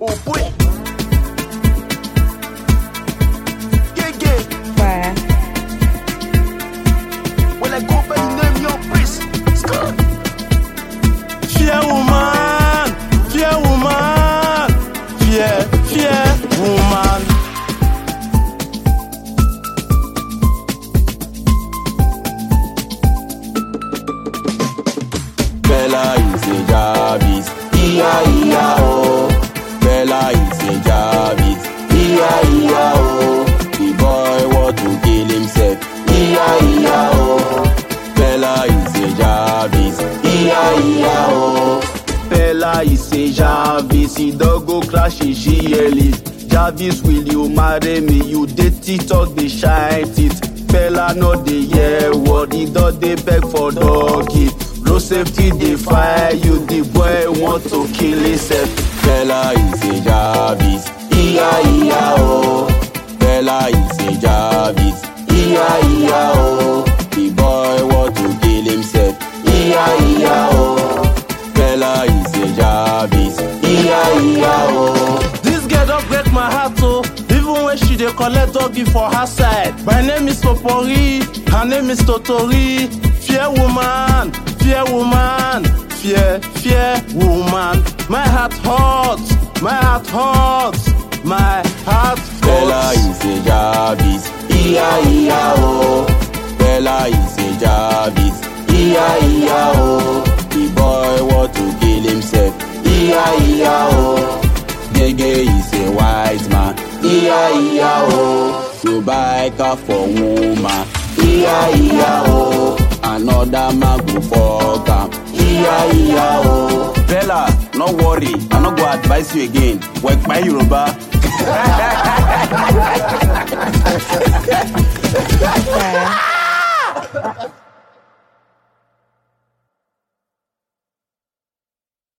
Oh boy. Yeah. Where? When I go by the name Young Prince. Skrr. Fear woman, fear woman, fear woman. Bella is a Jarvis, oh. Bella is a Jarvis, oh. The boy want to kill himself, oh. Bella is a Jarvis, oh. Bella is a Jarvis, he don't go crash his GLE. Jarvis, will you marry me? You dey TikTok, dey shine it. Bella no dey hear word, he don dey beg for doggy. No safety dey fire you, the boy want to kill himself. Bella is a Jarvis, oh. Bella is a Jarvis, oh. The boy want to kill himself, oh. Bella is a Jarvis, oh. This girl don't break my heart, oh. Even when she dey collect doggy for her side. My name is Popori, her name is Totori. Fear woman, fear woman, fear woman. My heart hurts, my heart hurts, my heart hurts. Bella is a Jarvis, oh. Bella is a Jarvis, oh. The boy want to kill himself, oh. Gege is a wise man, oh. You buy car for woman, oh. Another man go fuck am, oh. Bella, no worry, I no go advise you again. Work by Yoruba.